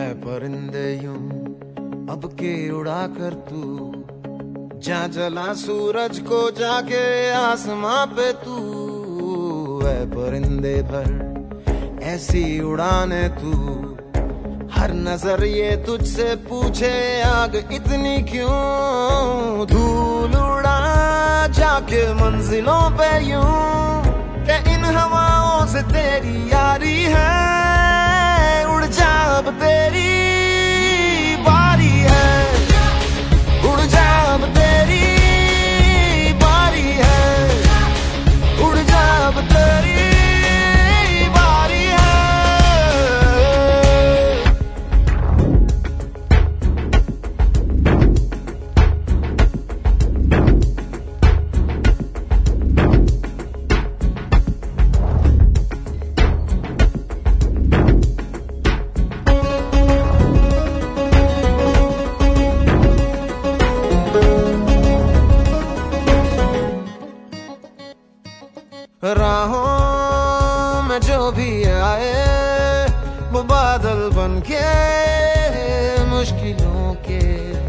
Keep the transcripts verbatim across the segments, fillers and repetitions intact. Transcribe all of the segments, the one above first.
परिंदे यूं अब के उड़ा कर तू, जा जला सूरज को जाके आसमां पे तू। है परिंदे भर ऐसी उड़ाने तू, हर नजर ये तुझसे पूछे आग इतनी क्यों। धूल उड़ा जाके मंजिलों पे यूं, के इन हवाओं से तेरी यारी है। उड़ जा अब तेरी बारी है, उड़ जा अब तेरी बारी है, उड़ जा अब तेरी बारी है। राहों में जो भी आए वो बादल बनके मुश्किलों के,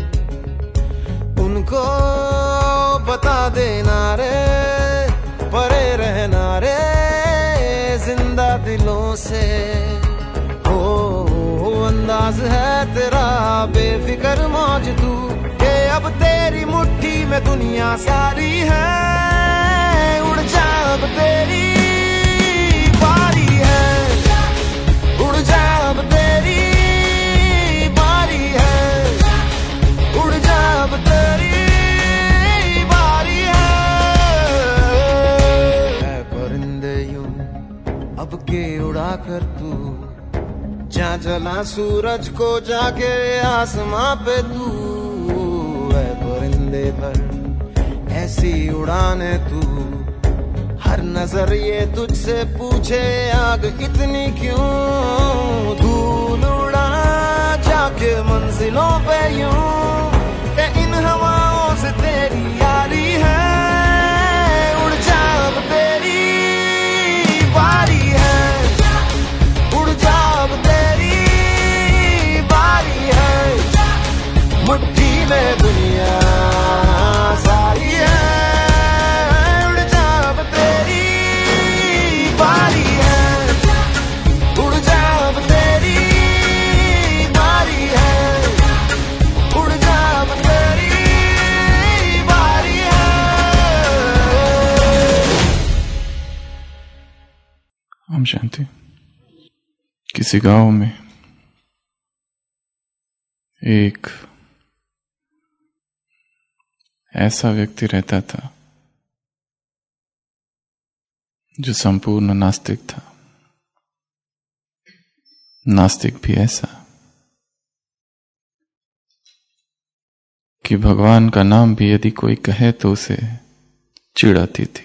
उनको बता देना रे परे रहना रे जिंदा दिलों से। हो अंदाज है तेरा बेफिक्र मौज तू, के अब तेरी मुट्ठी में दुनिया सारी है। उड़ जा अब तेरी बारी है, उड़ जा अब तेरी बारी है, उड़ जा अब तेरी बारी है। है परिंदे यूं अब के उड़ा कर तू, जा जला सूरज को जाके आसमां पे तू। है परिंदे भर ऐसी उड़ाने तू, हर नजर ये तुझसे पूछे आग इतनी क्यों। धूल उड़ा जाके मंजिलों पे यूं, के इन हवाओं से तेरी यारी है। उड़ जा अब तेरी बारी है, उड़ जा अब तेरी बारी है। मुट्ठी में दुनिया सारी है। बारी है, उड़ जा अब तेरी बारी है, उड़ जा अब तेरी बारी है। ओम शांति। किसी गांव में एक ऐसा व्यक्ति रहता था जो संपूर्ण नास्तिक था। नास्तिक भी ऐसा कि भगवान का नाम भी यदि कोई कहे तो उसे चिढ़ आती थी,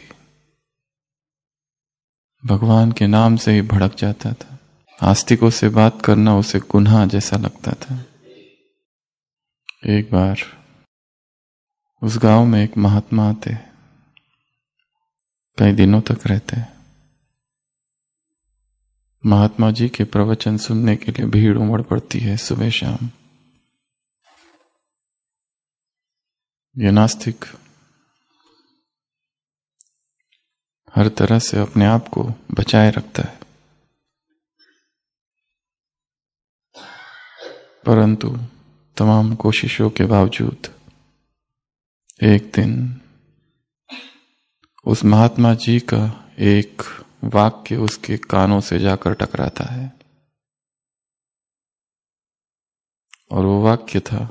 भगवान के नाम से ही भड़क जाता था। आस्तिकों से बात करना उसे गुनाह जैसा लगता था। एक बार उस गांव में एक महात्मा आते, कई दिनों तक रहते हैं। महात्मा जी के प्रवचन सुनने के लिए भीड़ उमड़ पड़ती है सुबह शाम। ये नास्तिक हर तरह से अपने आप को बचाए रखता है, परंतु तमाम कोशिशों के बावजूद एक दिन उस महात्मा जी का एक वाक्य उसके कानों से जाकर टकराता है, और वो वाक्य था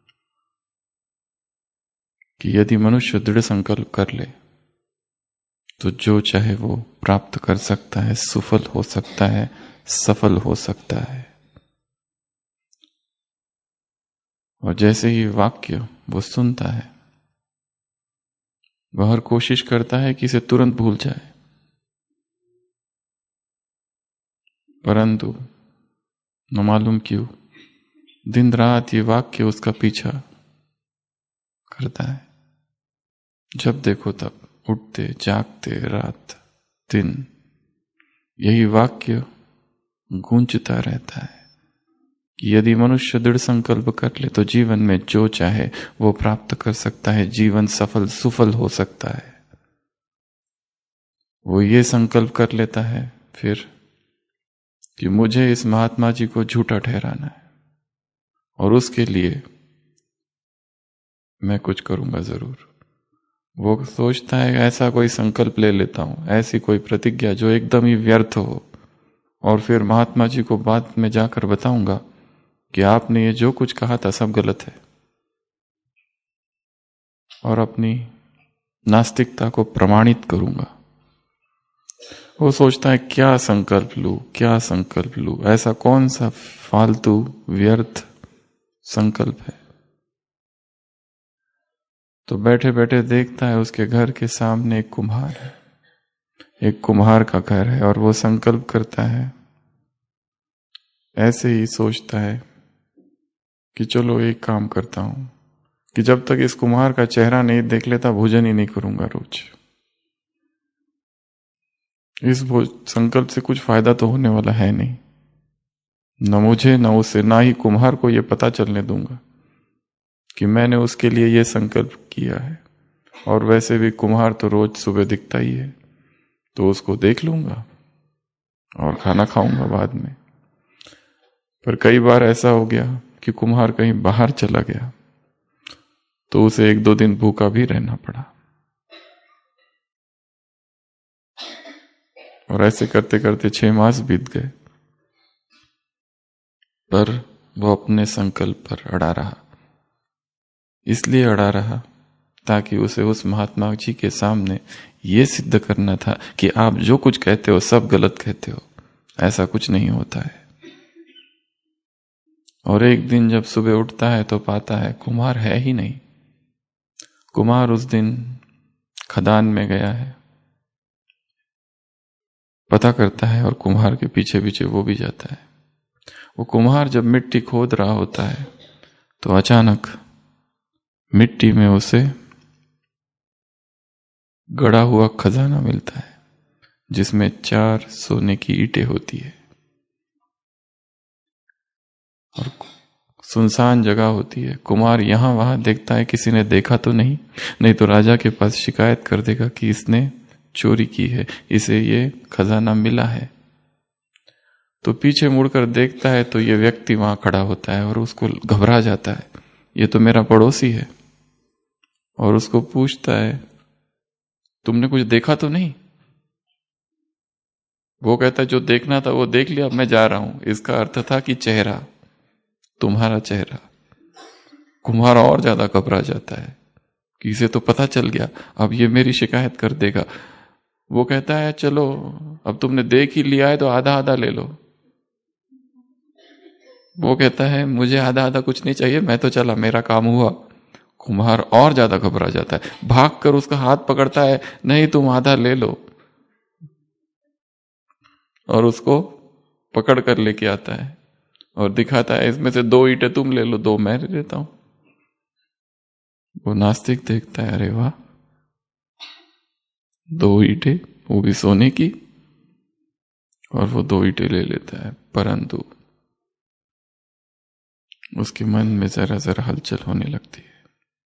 कि यदि मनुष्य दृढ़ संकल्प कर ले तो जो चाहे वो प्राप्त कर सकता है, सुफल हो सकता है, सफल हो सकता है। और जैसे ही वाक्य वो सुनता है, वह हर कोशिश करता है कि इसे तुरंत भूल जाए, परंतु न मालूम क्यों दिन रात ये वाक्य उसका पीछा करता है। जब देखो तब उठते जागते रात दिन यही वाक्य गूंजता रहता है कि यदि मनुष्य दृढ़ संकल्प कर ले तो जीवन में जो चाहे वो प्राप्त कर सकता है, जीवन सफल सुफल हो सकता है। वो ये संकल्प कर लेता है फिर कि मुझे इस महात्मा जी को झूठा ठहराना है और उसके लिए मैं कुछ करूंगा जरूर। वो सोचता है ऐसा कोई संकल्प ले लेता हूं, ऐसी कोई प्रतिज्ञा जो एकदम ही व्यर्थ हो, और फिर महात्मा जी को बाद में जाकर बताऊंगा कि आपने ये जो कुछ कहा था सब गलत है, और अपनी नास्तिकता को प्रमाणित करूंगा। वो सोचता है क्या संकल्प लूं, क्या संकल्प लूं, ऐसा कौन सा फालतू व्यर्थ संकल्प है। तो बैठे बैठे देखता है उसके घर के सामने एक कुम्हार है, एक कुम्हार का घर है, और वो संकल्प करता है, ऐसे ही सोचता है कि चलो एक काम करता हूं कि जब तक इस कुम्हार का चेहरा नहीं देख लेता भोजन ही नहीं करूंगा रोज। इस संकल्प से कुछ फायदा तो होने वाला है नहीं, न मुझे न उसे, ना ही कुम्हार को यह पता चलने दूंगा कि मैंने उसके लिए यह संकल्प किया है। और वैसे भी कुम्हार तो रोज सुबह दिखता ही है, तो उसको देख लूंगा और खाना खाऊंगा बाद में। पर कई बार ऐसा हो गया कि कुम्हार कहीं बाहर चला गया तो उसे एक दो दिन भूखा भी रहना पड़ा। और ऐसे करते करते छह मास बीत गए, पर वो अपने संकल्प पर अड़ा रहा। इसलिए अड़ा रहा ताकि उसे उस महात्मा जी के सामने ये सिद्ध करना था कि आप जो कुछ कहते हो सब गलत कहते हो, ऐसा कुछ नहीं होता है। और एक दिन जब सुबह उठता है तो पाता है कुम्हार है ही नहीं। कुम्हार उस दिन खदान में गया है। पता करता है और कुम्हार के पीछे पीछे वो भी जाता है। वो कुम्हार जब मिट्टी खोद रहा होता है तो अचानक मिट्टी में उसे गड़ा हुआ खजाना मिलता है, जिसमें चार सोने की ईंटें होती है और सुनसान जगह होती है। कुम्हार यहां वहां देखता है किसी ने देखा तो नहीं, नहीं तो राजा के पास शिकायत कर देगा कि इसने चोरी की है, इसे ये खजाना मिला है। तो पीछे मुड़कर देखता है तो ये व्यक्ति वहां खड़ा होता है और उसको घबरा जाता है, ये तो मेरा पड़ोसी है। और उसको पूछता है तुमने कुछ देखा तो नहीं? वो कहता है जो देखना था वो देख लिया, अब मैं जा रहा हूं। इसका अर्थ था कि चेहरा, तुम्हारा चेहरा। कुम्हार और ज्यादा घबरा जाता है कि इसे तो पता चल गया, अब ये मेरी शिकायत कर देगा। वो कहता है चलो अब तुमने देख ही लिया है तो आधा आधा ले लो। वो कहता है मुझे आधा आधा कुछ नहीं चाहिए, मैं तो चला, मेरा काम हुआ। कुम्हार और ज्यादा घबरा जाता है, भागकर उसका हाथ पकड़ता है, नहीं तुम आधा ले लो, और उसको पकड़ कर लेके आता है और दिखाता है इसमें से दो ईंटें तुम ले लो, दो मैं ले लेता हूं। वो नास्तिक देखता है, अरे वाह, दो ईंटें, वो भी सोने की, और वो दो ईंटें ले लेता है। परंतु उसके मन में जरा जरा हलचल होने लगती है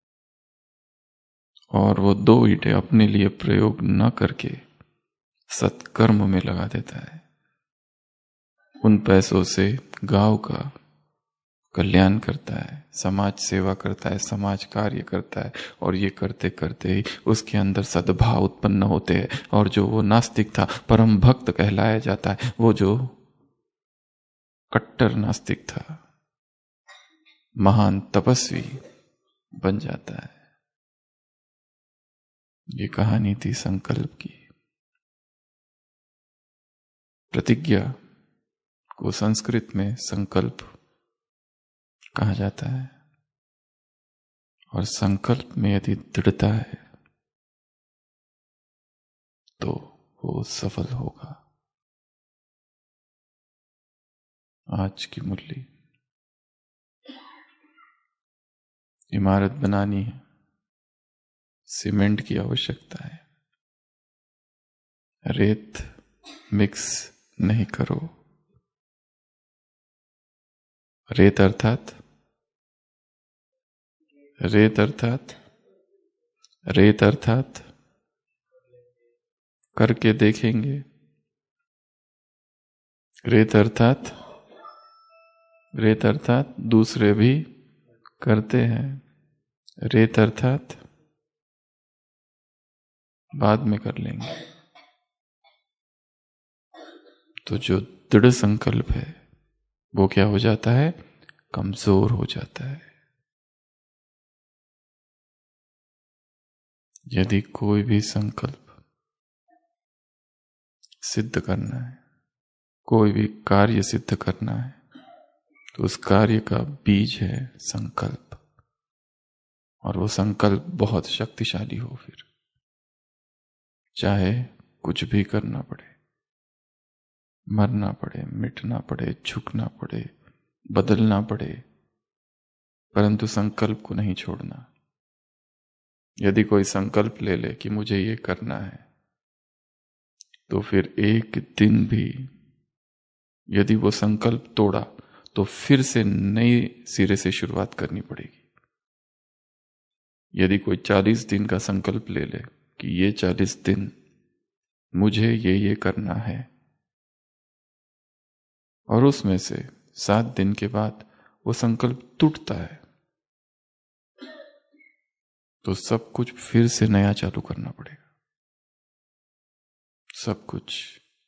और वो दो ईंटें अपने लिए प्रयोग न करके सत्कर्म में लगा देता है। उन पैसों से गांव का कल्याण करता है, समाज सेवा करता है, समाज कार्य करता है, और ये करते करते ही उसके अंदर सद्भाव उत्पन्न होते हैं। और जो वो नास्तिक था, परम भक्त कहलाया जाता है, वो जो कट्टर नास्तिक था, महान तपस्वी बन जाता है। ये कहानी थी संकल्प की। प्रतिज्ञा को संस्कृत में संकल्प कहा जाता है, और संकल्प में यदि दृढ़ता है तो वो सफल होगा। आज की मुरली, इमारत बनानी है, सीमेंट की आवश्यकता है, रेत मिक्स नहीं करो, रेत अर्थात रेत अर्थात रेत अर्थात करके देखेंगे। रेत अर्थात रेत अर्थात दूसरे भी करते हैं। रेत अर्थात बाद में कर लेंगे। तो जो दृढ़ संकल्प है वो क्या हो जाता है? कमजोर हो जाता है। यदि कोई भी संकल्प सिद्ध करना है, कोई भी कार्य सिद्ध करना है, तो उस कार्य का बीज है संकल्प। और वो संकल्प बहुत शक्तिशाली हो, फिर चाहे कुछ भी करना पड़े, मरना पड़े, मिटना पड़े, झुकना पड़े, बदलना पड़े, परंतु संकल्प को नहीं छोड़ना। यदि कोई संकल्प ले ले कि मुझे ये करना है, तो फिर एक दिन भी यदि वो संकल्प तोड़ा तो फिर से नई सिरे से शुरुआत करनी पड़ेगी। यदि कोई चालीस दिन का संकल्प ले ले कि ये चालीस दिन मुझे ये ये करना है, और उसमें से सात दिन के बाद वो संकल्प टूटता है, तो सब कुछ फिर से नया चालू करना पड़ेगा। सब कुछ।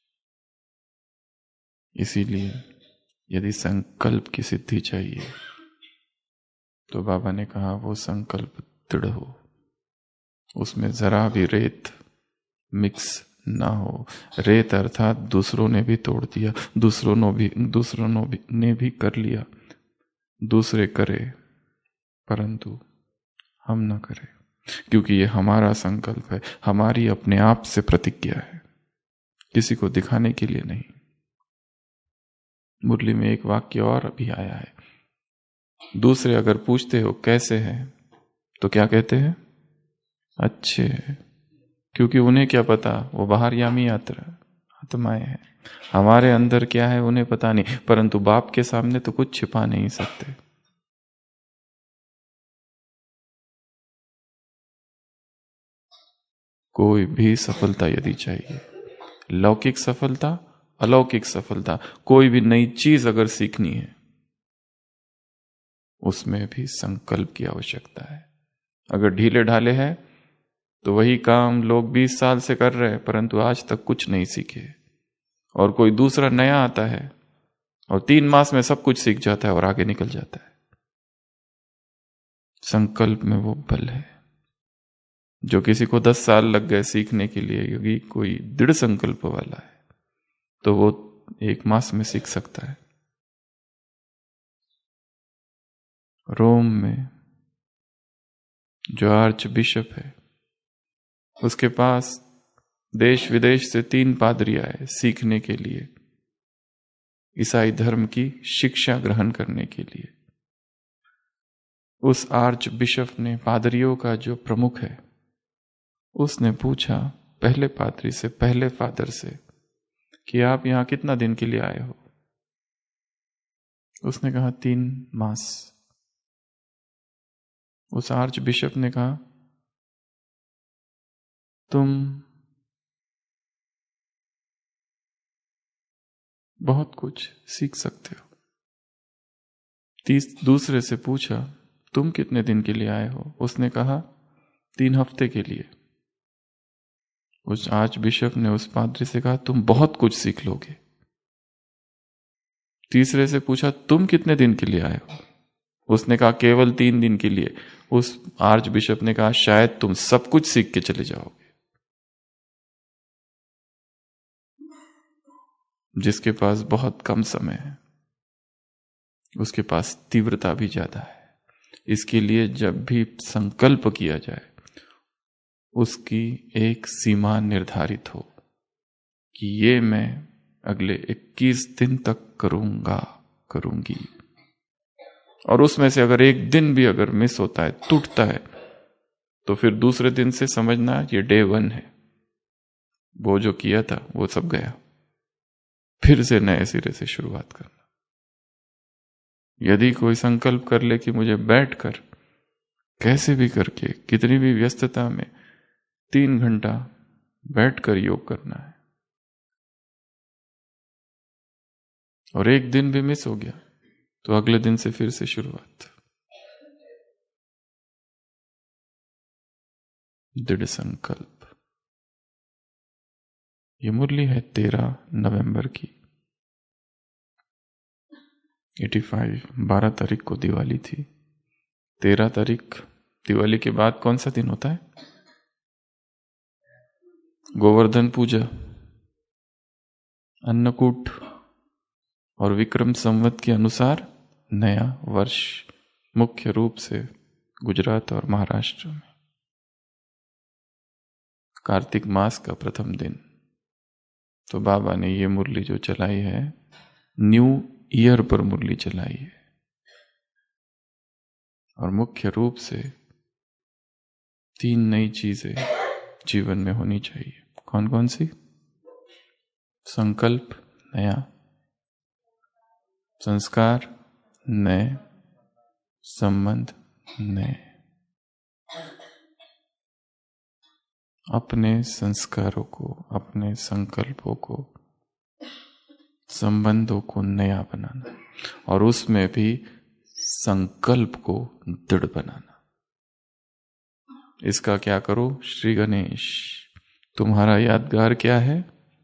इसीलिए यदि संकल्प की सिद्धि चाहिए तो बाबा ने कहा वो संकल्प दृढ़ हो, उसमें जरा भी रेत मिक्स ना हो। रेत अर्थात दूसरों ने भी तोड़ दिया, दूसरों ने भी दूसरों ने भी, ने भी कर लिया, दूसरे करे परंतु हम ना करें, क्योंकि ये हमारा संकल्प है, हमारी अपने आप से प्रतिज्ञा है, किसी को दिखाने के लिए नहीं। मुरली में एक वाक्य और अभी आया है, दूसरे अगर पूछते हो कैसे हैं तो क्या कहते हैं? अच्छे हैं। क्योंकि उन्हें क्या पता, वो बाहर यामी यात्रा आत्माएं हैं। हमारे अंदर क्या है उन्हें पता नहीं, परंतु बाप के सामने तो कुछ छिपा नहीं सकते। कोई भी सफलता यदि चाहिए, लौकिक सफलता, अलौकिक सफलता, कोई भी नई चीज अगर सीखनी है, उसमें भी संकल्प की आवश्यकता है। अगर ढीले ढाले है तो वही काम लोग बीस साल से कर रहे हैं परंतु आज तक कुछ नहीं सीखे, और कोई दूसरा नया आता है और तीन मास में सब कुछ सीख जाता है और आगे निकल जाता है। संकल्प में वो बल है। जो किसी को दस साल लग गए सीखने के लिए, यदि कोई दृढ़ संकल्प वाला है तो वो एक मास में सीख सकता है। रोम में जो आर्च बिशप है, उसके पास देश विदेश से तीन पादरी आए सीखने के लिए, ईसाई धर्म की शिक्षा ग्रहण करने के लिए। उस आर्च बिशप ने पादरियों का जो प्रमुख है, उसने पूछा पहले पादरी से, पहले फादर से, कि आप यहां कितना दिन के लिए आए हो? उसने कहा तीन मास। उस आर्च बिशप ने कहा तुम बहुत कुछ सीख सकते हो। तीस दूसरे से पूछा तुम कितने दिन के लिए आए हो? उसने कहा तीन हफ्ते के लिए। उस आर्च बिशप ने उस पादरी से कहा तुम बहुत कुछ सीख लोगे। तीसरे से पूछा तुम कितने दिन के लिए आए हो? उसने कहा केवल तीन दिन के लिए। उस आर्च बिशप ने कहा शायद तुम सब कुछ सीख के चले जाओगे। जिसके पास बहुत कम समय है उसके पास तीव्रता भी ज्यादा है। इसके लिए जब भी संकल्प किया जाए उसकी एक सीमा निर्धारित हो कि ये मैं अगले इक्कीस दिन तक करूंगा, करूंगी। और उसमें से अगर एक दिन भी अगर मिस होता है, टूटता है, तो फिर दूसरे दिन से समझना ये डे वन है। वो जो किया था वो सब गया, फिर से नए सिरे से शुरुआत करना। यदि कोई संकल्प कर ले कि मुझे बैठकर कैसे भी करके कितनी भी व्यस्तता में तीन घंटा बैठकर योग करना है, और एक दिन भी मिस हो गया तो अगले दिन से फिर से शुरुआत। दृढ़ संकल्प। ये मुरली है तेरह नवंबर की। पचासी बारह तारीख को दिवाली थी। तेरह तारीख दिवाली के बाद कौन सा दिन होता है? गोवर्धन पूजा, अन्नकूट, और विक्रम संवत के अनुसार नया वर्ष, मुख्य रूप से गुजरात और महाराष्ट्र में कार्तिक मास का प्रथम दिन। तो बाबा ने ये मुरली जो चलाई है, न्यू ईयर पर मुरली चलाई है, और मुख्य रूप से तीन नई चीजें जीवन में होनी चाहिए। कौन कौन सी? संकल्प नया, संस्कार नए, संबंध नए। अपने संस्कारों को, अपने संकल्पों को, संबंधों को नया बनाना, और उसमें भी संकल्प को दृढ़ बनाना। इसका क्या करो? श्री गणेश, तुम्हारा यादगार क्या है?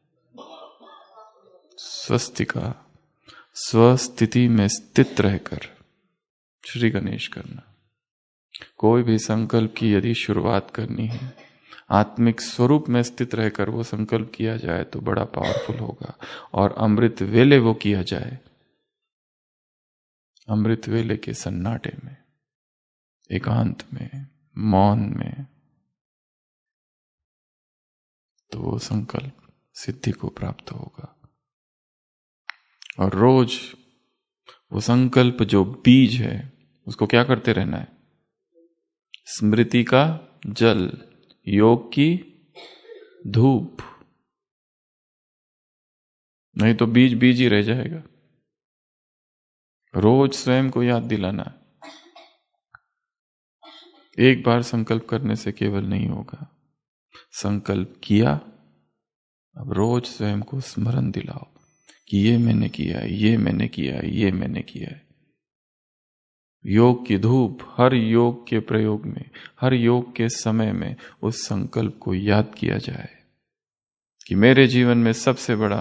स्वस्तिका, स्वस्थिति में स्थित रहकर श्री गणेश करना। कोई भी संकल्प की यदि शुरुआत करनी है, आत्मिक स्वरूप में स्थित रहकर वो संकल्प किया जाए तो बड़ा पावरफुल होगा। और अमृत वेले वो किया जाए, अमृत वेले के सन्नाटे में, एकांत में, मौन में, तो वो संकल्प सिद्धि को प्राप्त होगा। और रोज वो संकल्प जो बीज है उसको क्या करते रहना है? स्मृति का जल, योग की धूप, नहीं तो बीज बीज ही रह जाएगा। रोज स्वयं को याद दिलाना। एक बार संकल्प करने से केवल नहीं होगा। संकल्प किया, अब रोज स्वयं को स्मरण दिलाओ कि ये मैंने किया है, ये मैंने किया है, ये मैंने किया है। योग की धूप हर योग के प्रयोग में, हर योग के समय में उस संकल्प को याद किया जाए कि मेरे जीवन में सबसे बड़ा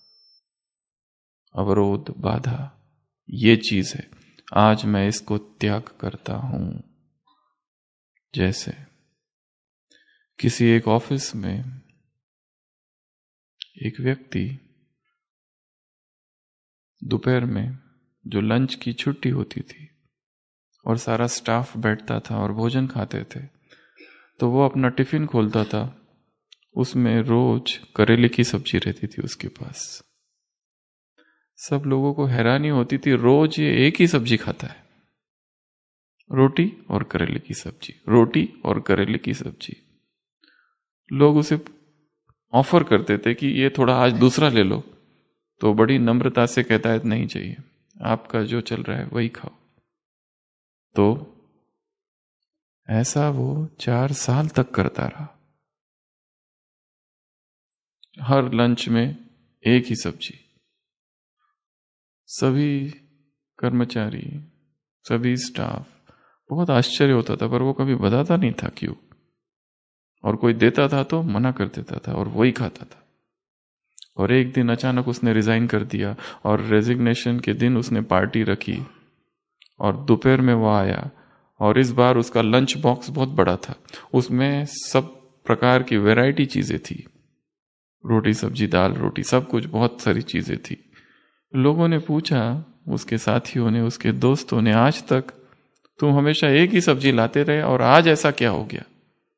अवरोध, बाधा ये चीज है, आज मैं इसको त्याग करता हूं। जैसे किसी एक ऑफिस में एक व्यक्ति दोपहर में जो लंच की छुट्टी होती थी और सारा स्टाफ बैठता था और भोजन खाते थे, तो वो अपना टिफिन खोलता था, उसमें रोज करेले की सब्जी रहती थी उसके पास। सब लोगों को हैरानी होती थी, रोज ये एक ही सब्जी खाता है, रोटी और करेले की सब्जी, रोटी और करेले की सब्जी। लोग उसे ऑफर करते थे कि ये थोड़ा आज दूसरा ले लो, तो बड़ी नम्रता से कहता है नहीं चाहिए, आपका जो चल रहा है वही खाओ। तो ऐसा वो चार साल तक करता रहा। हर लंच में एक ही सब्जी। सभी कर्मचारी, सभी स्टाफ, बहुत आश्चर्य होता था, पर वो कभी बताता नहीं था क्यों। और कोई देता था तो मना कर देता था और वही खाता था। और एक दिन अचानक उसने रिजाइन कर दिया और रेजिग्नेशन के दिन उसने पार्टी रखी और दोपहर में वो आया और इस बार उसका लंच बॉक्स बहुत बड़ा था, उसमें सब प्रकार की वैरायटी चीजें थी, रोटी सब्जी दाल रोटी सब कुछ, बहुत सारी चीजें थी। लोगों ने पूछा, उसके साथियों ने, उसके दोस्तों ने, आज तक तुम हमेशा एक ही सब्जी लाते रहे और आज ऐसा क्या हो गया?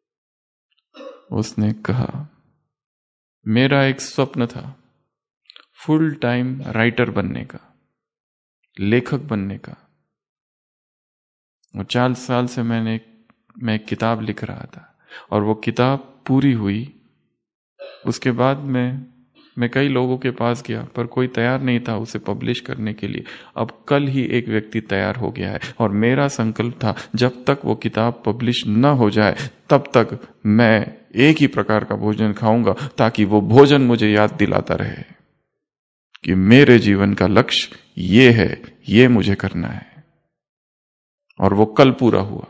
उसने कहा, मेरा एक स्वप्न था फुल टाइम राइटर बनने का, लेखक बनने का, और चार साल से मैंने मैं एक किताब लिख रहा था और वो किताब पूरी हुई। उसके बाद मैं मैं कई लोगों के पास गया पर कोई तैयार नहीं था उसे पब्लिश करने के लिए। अब कल ही एक व्यक्ति तैयार हो गया है और मेरा संकल्प था जब तक वो किताब पब्लिश न हो जाए तब तक मैं एक ही प्रकार का भोजन खाऊंगा, ताकि वो भोजन मुझे याद दिलाता रहे कि मेरे जीवन का लक्ष्य ये है, ये मुझे करना है। और वो कल पूरा हुआ।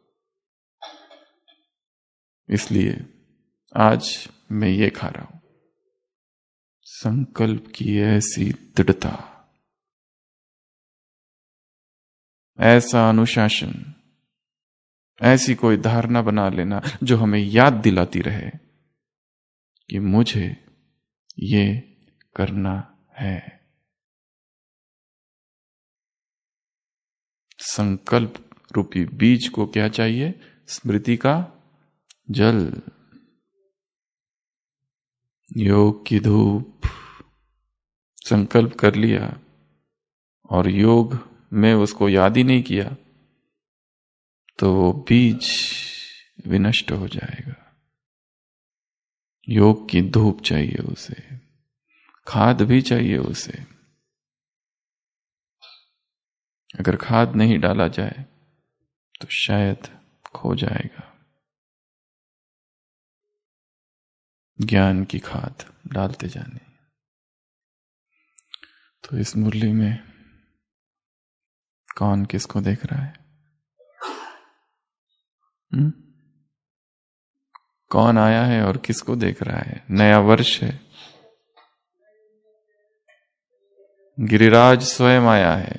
इसलिए आज मैं ये खा रहा हूं। संकल्प की ऐसी दृढ़ता, ऐसा अनुशासन, ऐसी कोई धारणा बना लेना जो हमें याद दिलाती रहे कि मुझे ये करना है। संकल्प रूपी बीज को क्या चाहिए? स्मृति का जल, योग की धूप। संकल्प कर लिया और योग में उसको याद ही नहीं किया तो वो बीज विनष्ट हो जाएगा। योग की धूप चाहिए उसे, खाद भी चाहिए उसे। अगर खाद नहीं डाला जाए तो शायद खो जाएगा। ज्ञान की खाद डालते जाने। तो इस मुरली में कौन किसको देख रहा है? हुँ? कौन आया है और किसको देख रहा है? नया वर्ष है, गिरिराज स्वयं आया है,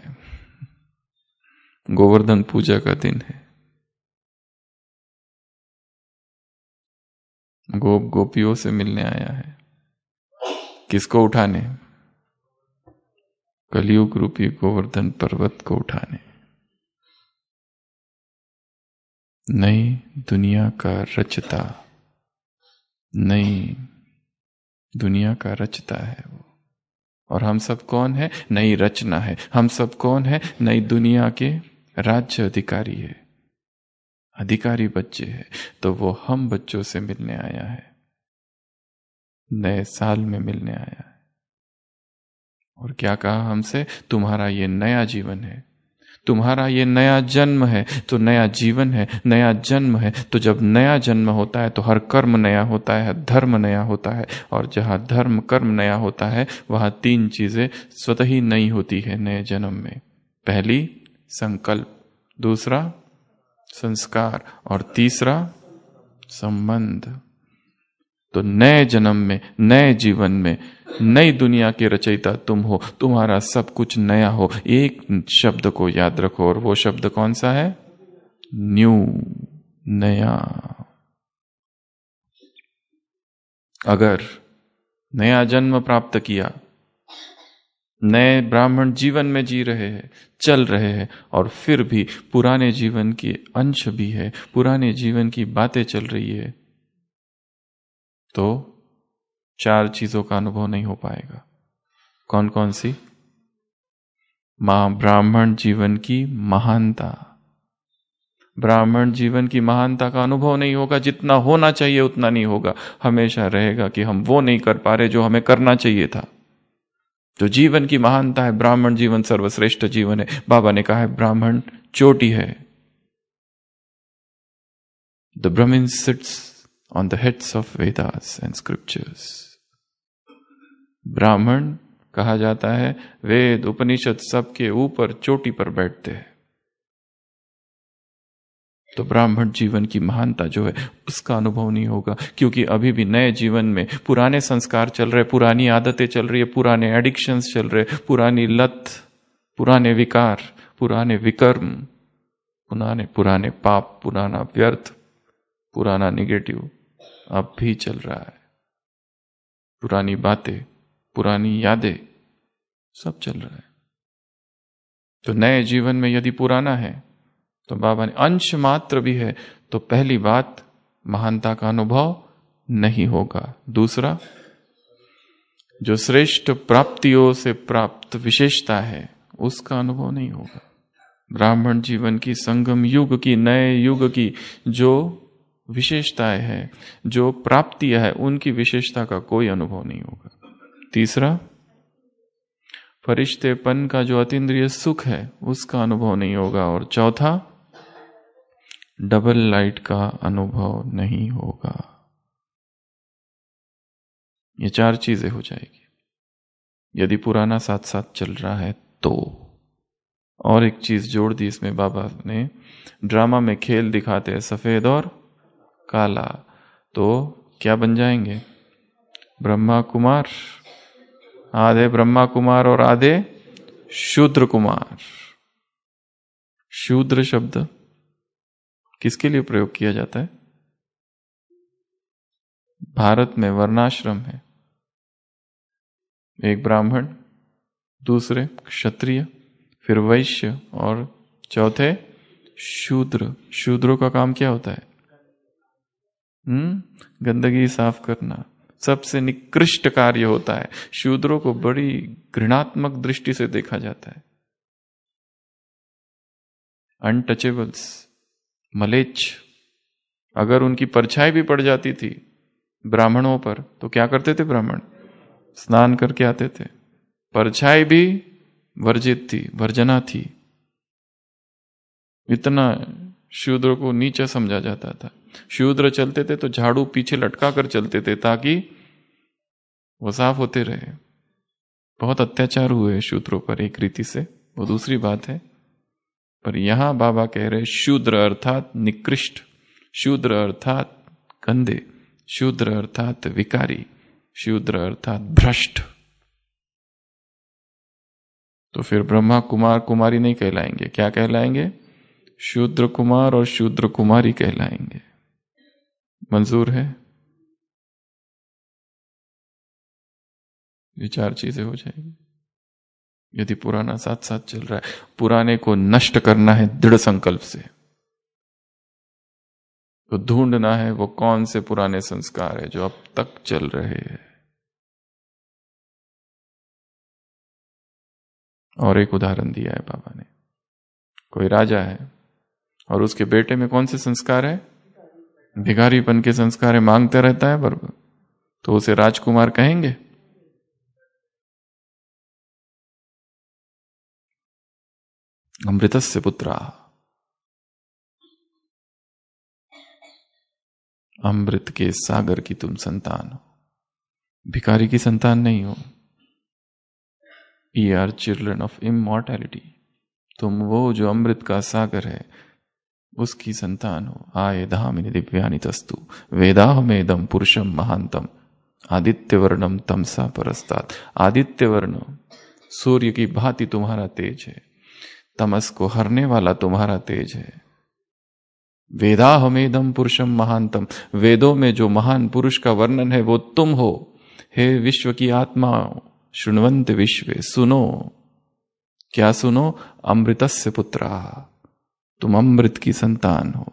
गोवर्धन पूजा का दिन है, गोप गोपियों से मिलने आया है। किसको उठाने? कलयुग रूपी गोवर्धन पर्वत को उठाने। नई दुनिया का रचता, नई दुनिया का रचता है वो। और हम सब कौन है? नई रचना है। हम सब कौन है? नई दुनिया के राज्य अधिकारी है, अधिकारी बच्चे हैं। तो वो हम बच्चों से मिलने आया है, नए साल में मिलने आया है। और क्या कहा हमसे? तुम्हारा ये नया जीवन है, तुम्हारा ये नया जन्म है। तो नया जीवन है, नया जन्म है। तो जब नया जन्म होता है तो हर कर्म नया होता है, धर्म नया होता है। और जहां धर्म कर्म नया होता है वहां तीन चीजें स्वतः ही नई होती है नए जन्म में। पहली संकल्प, दूसरा संस्कार और तीसरा संबंध। तो नए जन्म में, नए जीवन में, नई दुनिया के रचयिता तुम हो। तुम्हारा सब कुछ नया हो। एक शब्द को याद रखो, और वो शब्द कौन सा है? न्यू, नया। अगर नया जन्म प्राप्त किया, नए ब्राह्मण जीवन में जी रहे हैं, चल रहे हैं, और फिर भी पुराने जीवन की अंश भी है, पुराने जीवन की बातें चल रही है, तो चार चीजों का अनुभव नहीं हो पाएगा। कौन कौन सी? मां ब्राह्मण जीवन की महानता। ब्राह्मण जीवन की महानता का अनुभव नहीं होगा। जितना होना चाहिए उतना नहीं होगा। हमेशा रहेगा कि हम वो नहीं कर पा रहे जो हमें करना चाहिए था। जो जीवन की महानता है, ब्राह्मण जीवन सर्वश्रेष्ठ जीवन है। बाबा ने कहा है ब्राह्मण चोटी है। The Brahmin sits on the heads of Vedas and scriptures. ब्राह्मण कहा जाता है, वेद उपनिषद सबके ऊपर चोटी पर बैठते हैं। तो ब्राह्मण जीवन की महानता जो है उसका अनुभव नहीं होगा, क्योंकि अभी भी नए जीवन में पुराने संस्कार चल रहे, पुरानी आदतें चल रही है, पुराने एडिक्शंस चल रहे, पुरानी लत, पुराने विकार, पुराने विकर्म, पुराने पुराने पाप, पुराना व्यर्थ, पुराना निगेटिव अब भी चल रहा है। पुरानी बातें, पुरानी यादें, सब चल रहा है। तो नए जीवन में यदि पुराना है तो बाबा ने अंश मात्र भी है तो पहली बात महानता का अनुभव नहीं होगा। दूसरा, जो श्रेष्ठ प्राप्तियों से प्राप्त विशेषता है उसका अनुभव नहीं होगा। ब्राह्मण जीवन की, संगम युग की, नए युग की जो विशेषताएं हैं, जो प्राप्तियां है, उनकी विशेषता का कोई अनुभव नहीं होगा। तीसरा, फरिश्तेपन का जो अतीन्द्रिय सुख है उसका अनुभव नहीं होगा। और चौथा, डबल लाइट का अनुभव नहीं होगा। ये चार चीजें हो जाएगी यदि पुराना साथ साथ चल रहा है तो। और एक चीज जोड़ दी इसमें बाबा ने, ड्रामा में खेल दिखाते हैं सफेद और काला, तो क्या बन जाएंगे? ब्रह्मा कुमार, आधे ब्रह्मा कुमार और आधे शूद्र कुमार। शूद्र शब्द किसके लिए प्रयोग किया जाता है? भारत में वर्णाश्रम है, एक ब्राह्मण, दूसरे क्षत्रिय, फिर वैश्य और चौथे शूद्र। शूद्रों का काम क्या होता है? हम्म गंदगी साफ करना सबसे निकृष्ट कार्य होता है। शूद्रों को बड़ी घृणात्मक दृष्टि से देखा जाता है। अनटचेबल्स, मलेच्छ। अगर उनकी परछाई भी पड़ जाती थी ब्राह्मणों पर तो क्या करते थे ब्राह्मण? स्नान करके आते थे। परछाई भी वर्जित थी, वर्जना थी। इतना शूद्र को नीचा समझा जाता था। शूद्र चलते थे तो झाड़ू पीछे लटका कर चलते थे ताकि वो साफ होते रहे। बहुत अत्याचार हुए शूद्रों पर एक रीति से, वो दूसरी बात है। पर यहां बाबा कह रहे शूद्र अर्थात निकृष्ट, शूद्र अर्थात गंदे, शूद्र अर्थात विकारी, शूद्र अर्थात भ्रष्ट। तो फिर ब्रह्मा कुमार कुमारी नहीं कहलाएंगे, क्या कहलाएंगे? शूद्र कुमार और शूद्र कुमारी कहलाएंगे। मंजूर है? ये चार चीजें हो जाएगी यदि पुराना साथ साथ चल रहा है। पुराने को नष्ट करना है दृढ़ संकल्प से, तो ढूंढना है वो कौन से पुराने संस्कार है जो अब तक चल रहे हैं। और एक उदाहरण दिया है बाबा ने, कोई राजा है और उसके बेटे में कौन से संस्कार है? भिखारीपन के संस्कार है, मांगते रहता है बरबर, तो उसे राजकुमार कहेंगे? अमृतस्य पुत्रा, अमृत के सागर की तुम संतान हो, भिखारी की संतान नहीं हो। ये आर चिल्ड्रन ऑफ इमॉर्टैलिटी। तुम वो जो अमृत का सागर है उसकी संतान हो। आये धामिनी दिव्यानि तस्तु वेदाहमेदम पुरुषम महांतम आदित्य वर्णम तमसा परस्तात्। आदित्य वर्ण सूर्य की भांति तुम्हारा तेज है, तमस को हरने वाला तुम्हारा तेज है। वेदाहमेदम पुरुषम महांतम, वेदों में जो महान पुरुष का वर्णन है वो तुम हो। हे विश्व की आत्मा, शृण्वन्त विश्वे, सुनो। क्या सुनो? अमृतस्य पुत्रा, तुम अमृत की संतान हो,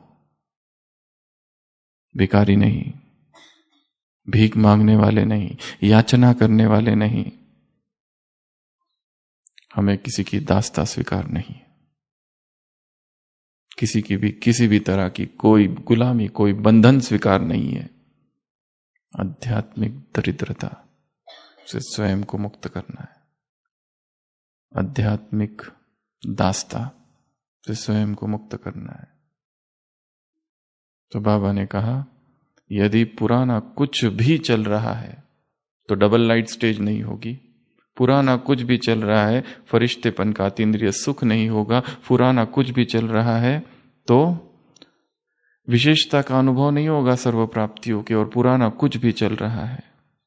भिखारी नहीं, भीख मांगने वाले नहीं, याचना करने वाले नहीं। हमें किसी की दास्ता स्वीकार नहीं, किसी की भी किसी भी तरह की कोई गुलामी, कोई बंधन स्वीकार नहीं है। आध्यात्मिक दरिद्रता से स्वयं को मुक्त करना है, आध्यात्मिक दास्ता से स्वयं को मुक्त करना है। तो बाबा ने कहा यदि पुराना कुछ भी चल रहा है तो डबल लाइट स्टेज नहीं होगी। पुराना कुछ भी चल रहा है, फरिश्तेपन का अतीन्द्रिय सुख नहीं होगा। पुराना कुछ भी चल रहा है तो विशेषता का अनुभव नहीं होगा सर्व प्राप्तियों के। और पुराना कुछ भी चल रहा है,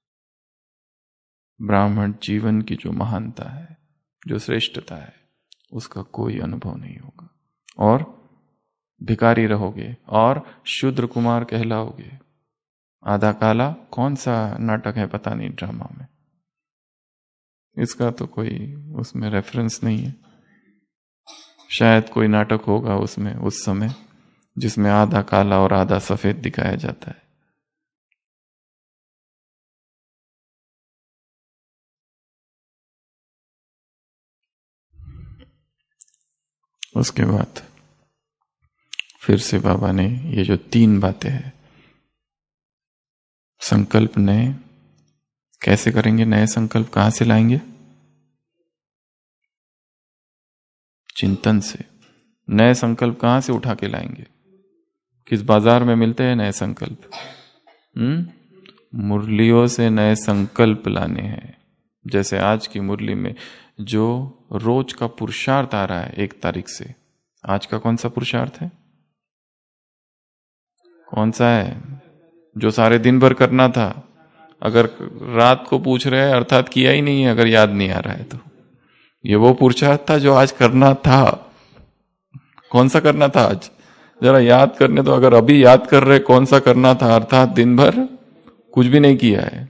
ब्राह्मण जीवन की जो महानता है, जो श्रेष्ठता है, उसका कोई अनुभव नहीं होगा। और भिखारी रहोगे और शूद्र कुमार कहलाओगे। आधा काला कौन सा नाटक है पता नहीं ड्रामा में, इसका तो कोई उसमें रेफरेंस नहीं है। शायद कोई नाटक होगा उसमें उस समय जिसमें आधा काला और आधा सफेद दिखाया जाता है। उसके बाद फिर से बाबा ने ये जो तीन बातें हैं, संकल्प ने कैसे करेंगे? नए संकल्प कहां से लाएंगे? चिंतन से। नए संकल्प कहां से उठा के लाएंगे? किस बाजार में मिलते हैं नए संकल्प? हम्म मुरलियों से नए संकल्प लाने हैं। जैसे आज की मुरली में जो रोज का पुरुषार्थ आ रहा है एक तारीख से, आज का कौन सा पुरुषार्थ है? कौन सा है? जो सारे दिन भर करना था, अगर रात को पूछ रहे हैं अर्थात किया ही नहीं है, अगर याद नहीं आ रहा है तो ये वो पुरुषार्थ था जो आज करना था। कौन सा करना था आज? जरा याद करने तो। अगर अभी याद कर रहे कौन सा करना था, अर्थात दिन भर कुछ भी नहीं किया है।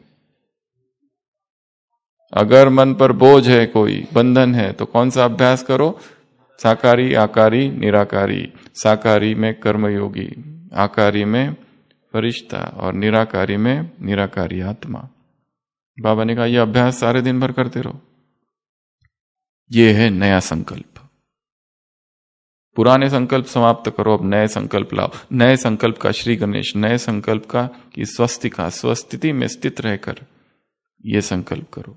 अगर मन पर बोझ है, कोई बंधन है, तो कौन सा अभ्यास करो? साकारी, आकारी, निराकारी। साकारी में कर्मयोगी, आकारी में फरिश्ता और निराकारी में निराकारी आत्मा। बाबा ने कहा यह अभ्यास सारे दिन भर करते रहो। यह है नया संकल्प। पुराने संकल्प समाप्त करो, अब नए संकल्प लाओ। नए संकल्प का श्री गणेश, नए संकल्प का कि स्वस्तिका, स्वस्थिति में स्थित रहकर यह संकल्प करो।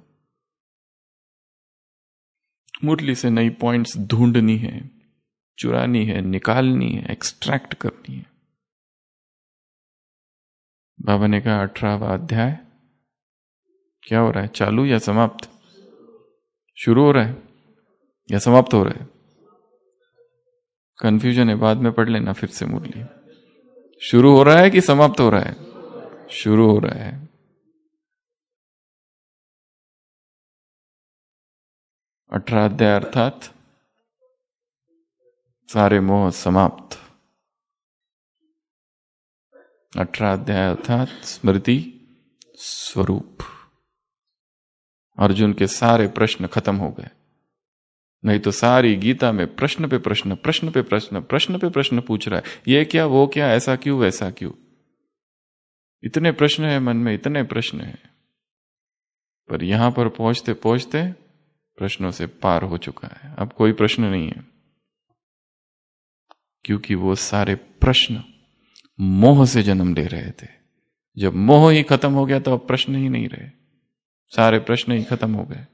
मुरली से नई पॉइंट्स ढूंढनी है, चुरानी है, निकालनी है, एक्सट्रैक्ट करनी है। बाबा ने कहा अठारहवां अध्याय क्या हो रहा है? चालू या समाप्त? शुरू हो रहा है या समाप्त हो रहा है? कंफ्यूजन है, बाद में पढ़ लेना फिर से मुरली। शुरू हो रहा है कि समाप्त हो रहा है? शुरू हो रहा है। अठारह अध्याय अर्थात सारे मोह समाप्त। अठारह अध्याय अर्थात स्मृति स्वरूप। अर्जुन के सारे प्रश्न खत्म हो गए। नहीं तो सारी गीता में प्रश्न पे प्रश्न, प्रश्न पे प्रश्न, प्रश्न पे प्रश्न पूछ रहा है। ये क्या, वो क्या, ऐसा क्यों, वैसा क्यों। इतने प्रश्न है मन में, इतने प्रश्न है, पर यहां पर पहुंचते पहुंचते प्रश्नों से पार हो चुका है। अब कोई प्रश्न नहीं है, क्योंकि वो सारे प्रश्न मोह से जन्म ले रहे थे। जब मोह ही खत्म हो गया तो अब प्रश्न ही नहीं रहे, सारे प्रश्न ही खत्म हो गए।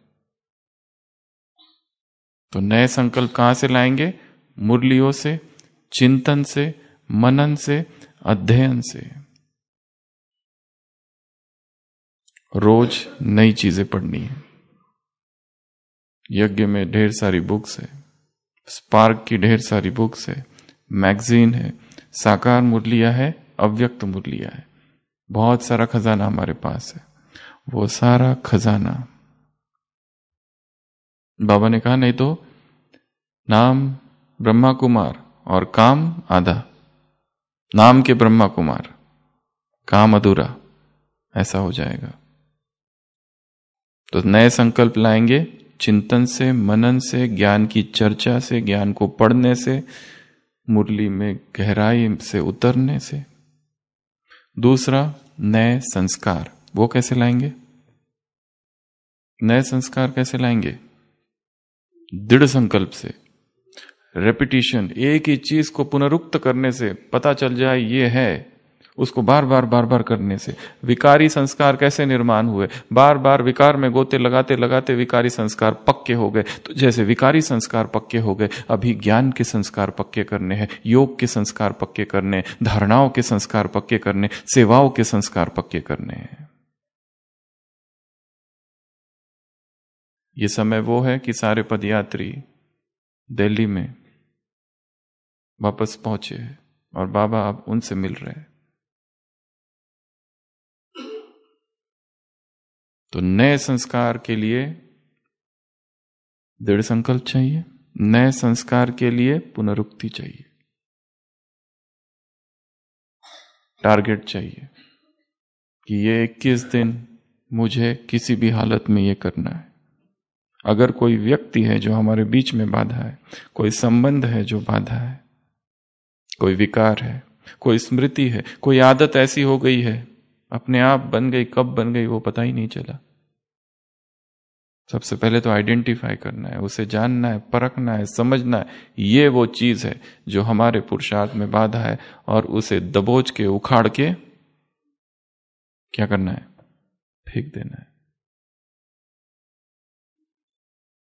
तो नए संकल्प कहां से लाएंगे? मुरलियों से, चिंतन से, मनन से, अध्ययन से। रोज नई चीजें पढ़नी है। यज्ञ में ढेर सारी बुक्स है, स्पार्क की ढेर सारी बुक्स है, मैगजीन है, साकार मुरलिया है, अव्यक्त मुरलिया है। बहुत सारा खजाना हमारे पास है। वो सारा खजाना बाबा ने कहा नहीं तो नाम ब्रह्मा कुमार और काम आधा। नाम के ब्रह्मा कुमार, काम अधूरा, ऐसा हो जाएगा। तो नए संकल्प लाएंगे चिंतन से, मनन से, ज्ञान की चर्चा से, ज्ञान को पढ़ने से, मुरली में गहराई से उतरने से। दूसरा नए संस्कार, वो कैसे लाएंगे? नए संस्कार कैसे लाएंगे? दृढ़ संकल्प से, रेपिटिशन, एक ही चीज को पुनरुक्त करने से, पता चल जाए ये है, उसको बार बार बार बार करने से। विकारी संस्कार कैसे निर्माण हुए? बार बार विकार में गोते लगाते लगाते विकारी संस्कार पक्के हो गए। तो जैसे विकारी संस्कार पक्के हो गए, अभी ज्ञान के संस्कार पक्के करने हैं, योग के संस्कार पक्के करने, धारणाओं के संस्कार पक्के करने, सेवाओं के संस्कार पक्के करने हैं। ये समय वो है कि सारे पदयात्री दिल्ली में वापस पहुंचे और बाबा अब उनसे मिल रहे हैं। तो नए संस्कार के लिए दृढ़ संकल्प चाहिए, नए संस्कार के लिए पुनरुक्ति चाहिए, टारगेट चाहिए कि ये इक्कीस दिन मुझे किसी भी हालत में ये करना है। अगर कोई व्यक्ति है जो हमारे बीच में बाधा है, कोई संबंध है जो बाधा है, कोई विकार है, कोई स्मृति है, कोई आदत ऐसी हो गई है, अपने आप बन गई, कब बन गई वो पता ही नहीं चला। सबसे पहले तो आइडेंटिफाई करना है, उसे जानना है, परखना है, समझना है, ये वो चीज है जो हमारे पुरुषार्थ में बाधा है, और उसे दबोच के, उखाड़ के क्या करना है? फेंक देना है।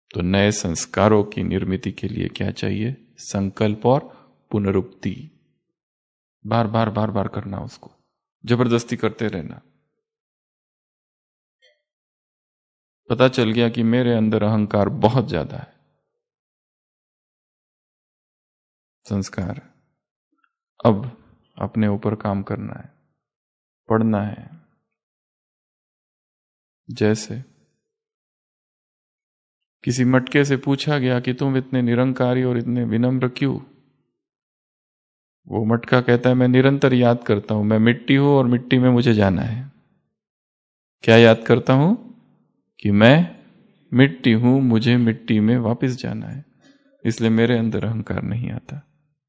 तो नए संस्कारों की निर्मिति के लिए क्या चाहिए? संकल्प और पुनरुक्ति। बार बार बार बार करना, उसको जबरदस्ती करते रहना। पता चल गया कि मेरे अंदर अहंकार बहुत ज्यादा है, संस्कार। अब अपने ऊपर काम करना है, पढ़ना है। जैसे किसी मटके से पूछा गया कि तुम इतने निरंकारी और इतने विनम्र क्यों? वो मटका कहता है मैं निरंतर याद करता हूं, मैं मिट्टी हूं और मिट्टी में मुझे जाना है। क्या याद करता हूं? कि मैं मिट्टी हूं, मुझे मिट्टी में वापस जाना है, इसलिए मेरे अंदर अहंकार नहीं आता।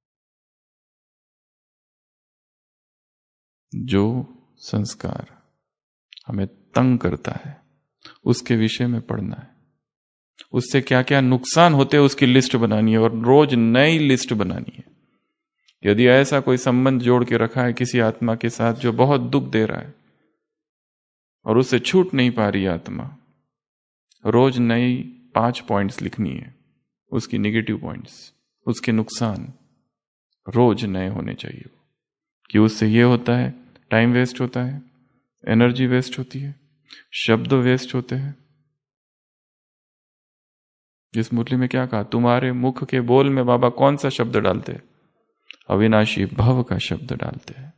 जो संस्कार हमें तंग करता है उसके विषय में पढ़ना है, उससे क्या क्या नुकसान होते हैं उसकी लिस्ट बनानी है, और रोज नई लिस्ट बनानी है। यदि ऐसा कोई संबंध जोड़ के रखा है किसी आत्मा के साथ जो बहुत दुख दे रहा है और उससे छूट नहीं पा रही आत्मा, रोज नई पांच पॉइंट्स लिखनी है, उसकी नेगेटिव पॉइंट्स, उसके नुकसान रोज नए होने चाहिए। कि उससे ये होता है टाइम वेस्ट होता है, एनर्जी वेस्ट होती है, शब्द वेस्ट होते हैं। इस मुरली में क्या कहा? तुम्हारे मुख के बोल में बाबा कौन सा शब्द डालते? अविनाशी भव का शब्द डालते हैं।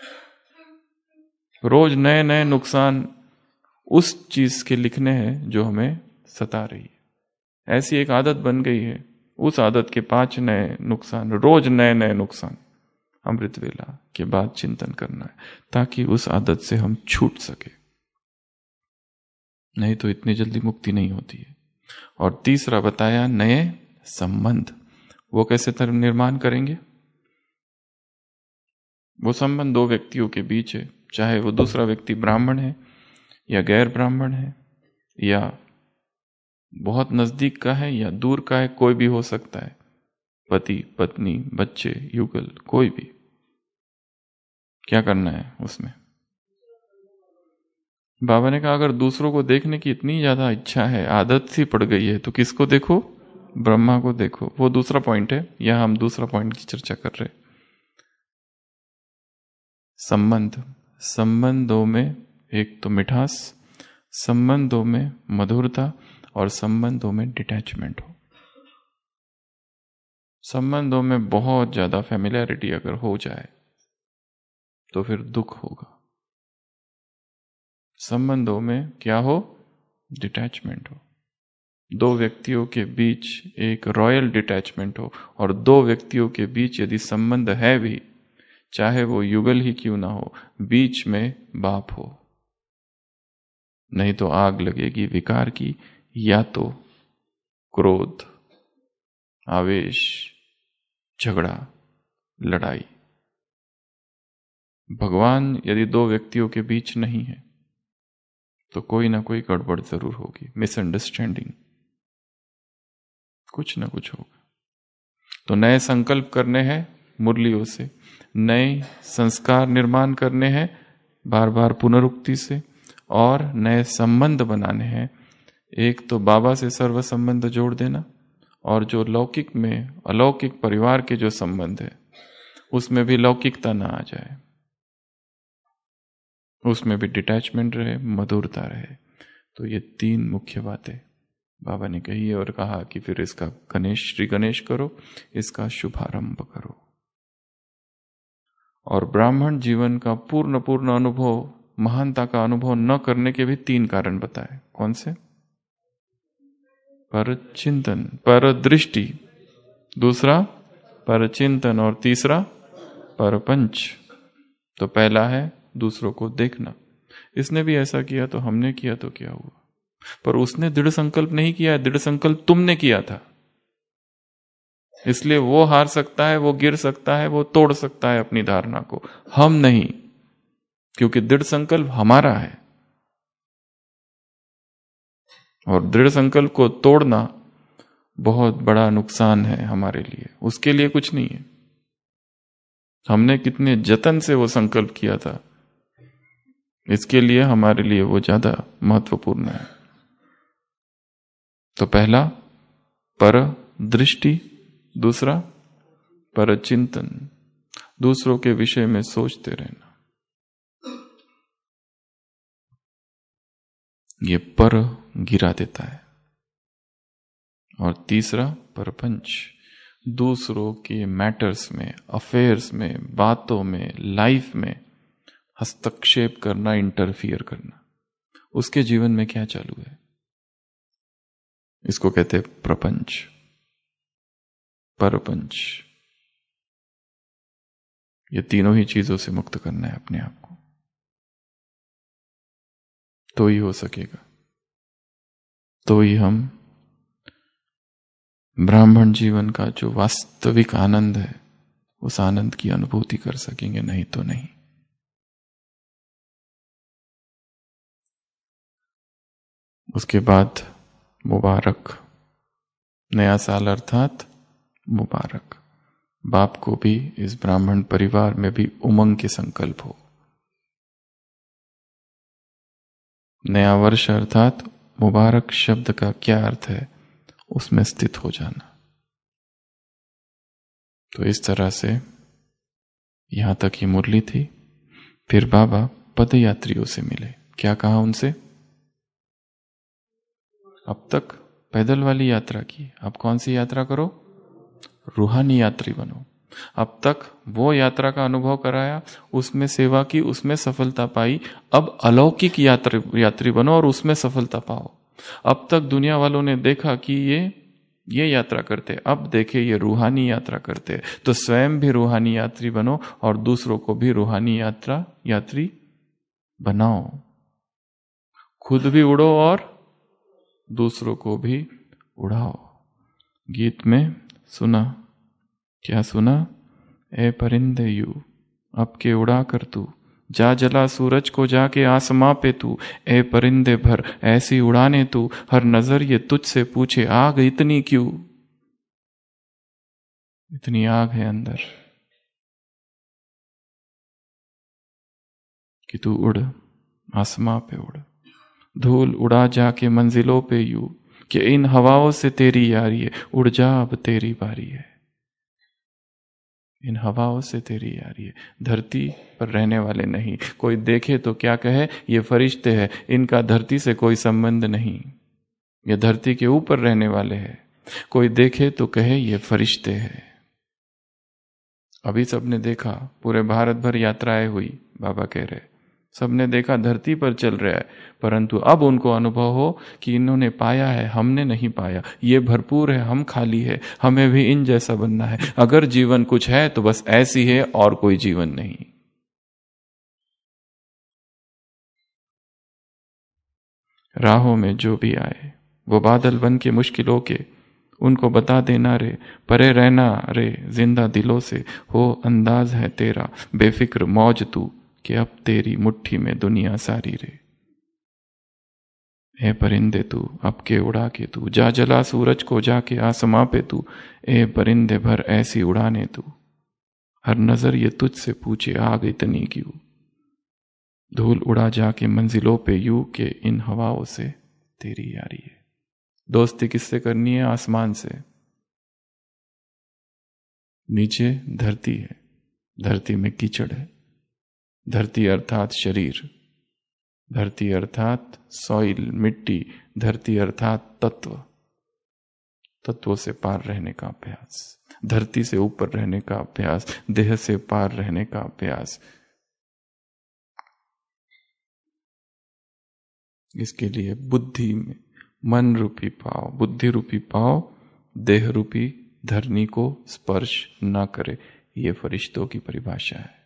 रोज नए नए नुकसान उस चीज के लिखने हैं जो हमें सता रही है। ऐसी एक आदत बन गई है, उस आदत के पांच नए नुकसान, रोज नए नए नुकसान अमृत वेला के बाद चिंतन करना है, ताकि उस आदत से हम छूट सके। नहीं तो इतनी जल्दी मुक्ति नहीं होती है। और तीसरा बताया नए संबंध। वो कैसे निर्माण करेंगे? वो संबंध दो व्यक्तियों के बीच है, चाहे वो दूसरा व्यक्ति ब्राह्मण है या गैर ब्राह्मण है, या बहुत नजदीक का है या दूर का है, कोई भी हो सकता है। पति पत्नी, बच्चे, युगल, कोई भी। क्या करना है उसमें? बाबा ने कहा अगर दूसरों को देखने की इतनी ज्यादा इच्छा है, आदत सी पड़ गई है, तो किसको देखो? ब्रह्मा को देखो। वो दूसरा पॉइंट है, यहां हम दूसरा पॉइंट की चर्चा कर रहे। संबंध। संबंधों में एक तो मिठास, संबंधों में मधुरता, और संबंधों में डिटैचमेंट हो। संबंधों में बहुत ज्यादा फैमिलियरिटी अगर हो जाए तो फिर दुख होगा। संबंधों में क्या हो? डिटैचमेंट हो। दो व्यक्तियों के बीच एक रॉयल डिटैचमेंट हो, और दो व्यक्तियों के बीच यदि संबंध है भी, चाहे वो युगल ही क्यों ना हो, बीच में बाप हो, नहीं तो आग लगेगी विकार की, या तो क्रोध, आवेश, झगड़ा, लड़ाई। भगवान यदि दो व्यक्तियों के बीच नहीं है तो कोई ना कोई गड़बड़ जरूर होगी, मिसअंडरस्टैंडिंग, कुछ ना कुछ होगा। तो नए संकल्प करने हैं मुरलियों से, नए संस्कार निर्माण करने हैं बार बार पुनरुक्ति से, और नए संबंध बनाने हैं। एक तो बाबा से सर्व संबंध जोड़ देना, और जो लौकिक में अलौकिक परिवार के जो संबंध है उसमें भी लौकिकता ना आ जाए, उसमें भी डिटैचमेंट रहे, मधुरता रहे। तो ये तीन मुख्य बातें बाबा ने कही और कहा कि फिर इसका गणेश श्री गणेश करो, इसका शुभारंभ करो। और ब्राह्मण जीवन का पूर्ण पूर्ण अनुभव, महानता का अनुभव न करने के भी तीन कारण बताए। कौन से? पर चिंतन, पर दृष्टि, दूसरा पर चिंतन, और तीसरा पर पंच। तो पहला है दूसरों को देखना। इसने भी ऐसा किया तो हमने किया तो क्या हुआ? पर उसने दृढ़ संकल्प नहीं किया, दृढ़ संकल्प तुमने किया था, इसलिए वो हार सकता है, वो गिर सकता है, वो तोड़ सकता है अपनी धारणा को, हम नहीं, क्योंकि दृढ़ संकल्प हमारा है। और दृढ़ संकल्प को तोड़ना बहुत बड़ा नुकसान है हमारे लिए, उसके लिए कुछ नहीं है। हमने कितने जतन से वो संकल्प किया था, इसके लिए हमारे लिए वो ज्यादा महत्वपूर्ण है। तो पहला पर दृष्टि, दूसरा पर चिंतन, दूसरों के विषय में सोचते रहना। ये पर गिरा देता है। और तीसरा परपंच, दूसरों के मैटर्स में, अफेयर्स में, बातों में, लाइफ में हस्तक्षेप करना, इंटरफियर करना। उसके जीवन में क्या चालू है, इसको कहते हैं प्रपंच, परपंच। ये तीनों ही चीजों से मुक्त करना है अपने आप को, तो ही हो सकेगा। तो ही हम ब्राह्मण जीवन का जो वास्तविक आनंद है, उस आनंद की अनुभूति कर सकेंगे, नहीं तो नहीं। उसके बाद मुबारक, नया साल अर्थात मुबारक। बाप को भी इस ब्राह्मण परिवार में भी उमंग के संकल्प हो। नया वर्ष अर्थात मुबारक शब्द का क्या अर्थ है, उसमें स्थित हो जाना। तो इस तरह से यहां तक ही मुरली थी। फिर बाबा पद यात्रियों से मिले। क्या कहा उनसे? अब तक पैदल वाली यात्रा की, अब कौन सी यात्रा करो? रूहानी यात्री बनो। अब तक वो यात्रा का अनुभव कराया, उसमें सेवा की, उसमें सफलता पाई। अब अलौकिक यात्री यात्री बनो और उसमें सफलता पाओ। अब तक दुनिया वालों ने देखा कि ये ये यात्रा करते, अब देखे ये रूहानी यात्रा करते, तो स्वयं भी रूहानी यात्री बनो और दूसरों को भी रूहानी यात्रा यात्री बनाओ। खुद भी उड़ो और दूसरों को भी उड़ाओ। गीत में सुना, क्या सुना? ए परिंदे यू, अब के उड़ा कर तू, जा जला सूरज को जाके आसमां पे तू। ए परिंदे भर ऐसी उड़ाने तू, हर नजर ये तुझसे पूछे आग इतनी क्यों। इतनी आग है अंदर कि तू उड़, आसमां पे उड़। धूल उड़ा जाके मंजिलों पे यू, कि इन हवाओं से तेरी यारी है, उड़ जा अब तेरी बारी है। इन हवाओं से तेरी यारी है। धरती पर रहने वाले नहीं, कोई देखे तो क्या कहे ये फरिश्ते हैं, इनका धरती से कोई संबंध नहीं। ये धरती के ऊपर रहने वाले हैं, कोई देखे तो कहे ये फरिश्ते हैं। अभी सबने देखा, पूरे भारत भर यात्राएं हुई, बाबा कह रहे सबने देखा धरती पर चल रहा है, परंतु अब उनको अनुभव हो कि इन्होंने पाया है, हमने नहीं पाया। ये भरपूर है, हम खाली है, हमें भी इन जैसा बनना है। अगर जीवन कुछ है तो बस ऐसी है और कोई जीवन नहीं। राहों में जो भी आए वो बादल बन के मुश्किलों के, उनको बता देना रे, परे रहना रे जिंदा दिलों से। हो अंदाज है तेरा बेफिक्र मौज तू, कि अब तेरी मुट्ठी में दुनिया सारी रे। ए परिंदे तू, अब के उड़ा के तू, जा जला सूरज को जाके आसमां पे तू। ए परिंदे भर ऐसी उड़ाने तू, हर नजर ये तुझसे पूछे आग इतनी क्यों। धूल उड़ा जाके मंजिलों पे यू, के इन हवाओं से तेरी यारी है। दोस्ती किससे करनी है? आसमान से। नीचे धरती है, धरती में कीचड़ है। धरती अर्थात शरीर, धरती अर्थात सॉइल मिट्टी, धरती अर्थात तत्व, तत्वों से पार रहने का अभ्यास, धरती से ऊपर रहने का अभ्यास, देह से पार रहने का अभ्यास। इसके लिए बुद्धि में मन रूपी पाव, बुद्धि रूपी पाव देह रूपी धरनी को स्पर्श न करे, ये फरिश्तों की परिभाषा है।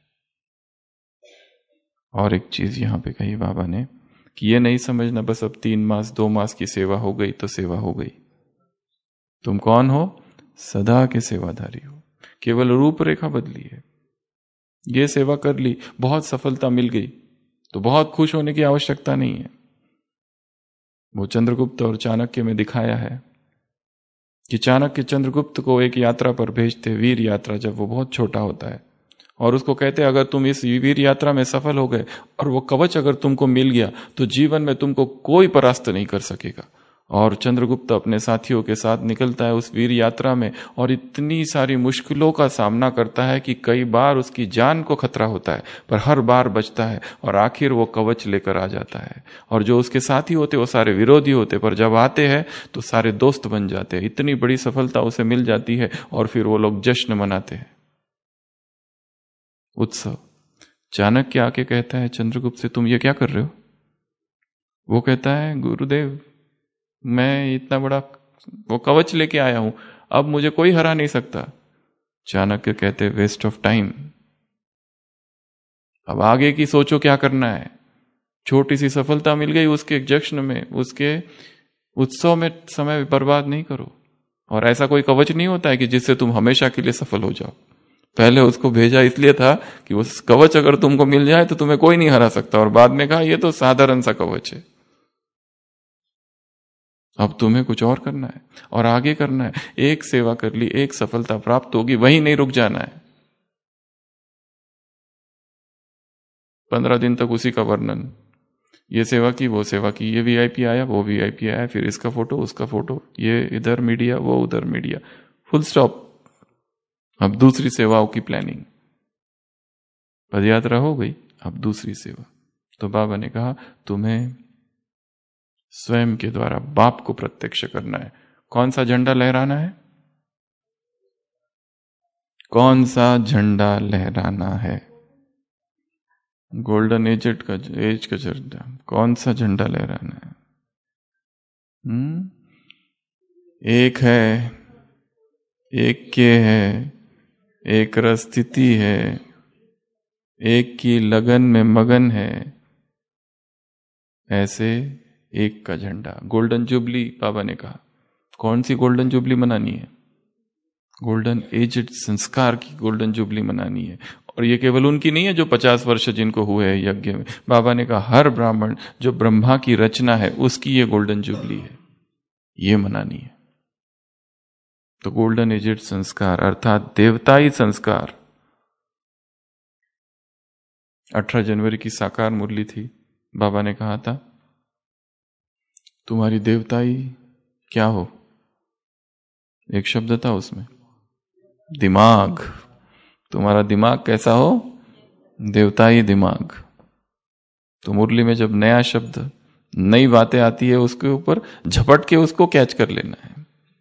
और एक चीज यहां पे कही बाबा ने कि ये नहीं समझना बस अब तीन मास दो मास की सेवा हो गई तो सेवा हो गई। तुम कौन हो? सदा के सेवाधारी हो। केवल रूपरेखा बदली है। ये सेवा कर ली, बहुत सफलता मिल गई, तो बहुत खुश होने की आवश्यकता नहीं है। वो चंद्रगुप्त और चाणक्य में दिखाया है कि चाणक्य चंद्रगुप्त को एक यात्रा पर भेजते, वीर यात्रा, जब वो बहुत छोटा होता है, और उसको कहते अगर तुम इस वीर यात्रा में सफल हो गए और वो कवच अगर तुमको मिल गया तो जीवन में तुमको कोई परास्त नहीं कर सकेगा। और चंद्रगुप्त अपने साथियों के साथ निकलता है उस वीर यात्रा में, और इतनी सारी मुश्किलों का सामना करता है कि कई बार उसकी जान को खतरा होता है, पर हर बार बचता है और आखिर वो कवच लेकर आ जाता है। और जो उसके साथी होते वो सारे विरोधी होते, पर जब आते हैं तो सारे दोस्त बन जाते हैं। इतनी बड़ी सफलता उसे मिल जाती है और फिर वो लोग जश्न मनाते हैं, उत्सव। चाणक्य आके कहता है चंद्रगुप्त से, तुम ये क्या कर रहे हो? वो कहता है, गुरुदेव मैं इतना बड़ा वो कवच लेके आया हूं, अब मुझे कोई हरा नहीं सकता। चाणक्य कहते, वेस्ट ऑफ टाइम, अब आगे की सोचो क्या करना है। छोटी सी सफलता मिल गई उसके जश्न में, उसके उत्सव में समय बर्बाद नहीं करो। और ऐसा कोई कवच नहीं होता है कि जिससे तुम हमेशा के लिए सफल हो जाओ। पहले उसको भेजा इसलिए था कि उस कवच अगर तुमको मिल जाए तो तुम्हें कोई नहीं हरा सकता, और बाद में कहा ये तो साधारण सा कवच है, अब तुम्हें कुछ और करना है और आगे करना है। एक सेवा कर ली, एक सफलता प्राप्त होगी, वहीं नहीं रुक जाना है। पंद्रह दिन तक उसी का वर्णन, ये सेवा की, वो सेवा की, ये वीआईपी आया, वो वीआईपी आया, फिर इसका फोटो, उसका फोटो, ये इधर मीडिया, वो उधर मीडिया, फुल स्टॉप। अब दूसरी सेवाओं की प्लानिंग, पदयात्रा हो गई, अब दूसरी सेवा। तो बाबा ने कहा तुम्हें स्वयं के द्वारा बाप को प्रत्यक्ष करना है। कौन सा झंडा लहराना है? कौन सा झंडा लहराना है? गोल्डन एजेड का एज का झंडा। कौन सा झंडा लहराना है? हम्म एक है, एक के है, एक रस स्थिति है, एक की लगन में मगन है, ऐसे एक का झंडा। गोल्डन जुबली बाबा ने कहा। कौन सी गोल्डन जुबली मनानी है? गोल्डन एजेड संस्कार की गोल्डन जुबली मनानी है। और ये केवल उनकी नहीं है जो पचास वर्ष जिनको हुए हैं यज्ञ में। बाबा ने कहा हर ब्राह्मण जो ब्रह्मा की रचना है उसकी ये गोल्डन जुबली है, ये मनानी है। तो गोल्डन एजेड संस्कार अर्थात देवताई संस्कार। अठारह जनवरी की साकार मुरली थी। बाबा ने कहा था तुम्हारी देवताई क्या हो? एक शब्द था उसमें, दिमाग। तुम्हारा दिमाग कैसा हो? देवताई दिमाग। तो मुरली में जब नया शब्द, नई बातें आती है उसके ऊपर झपट के उसको कैच कर लेना है,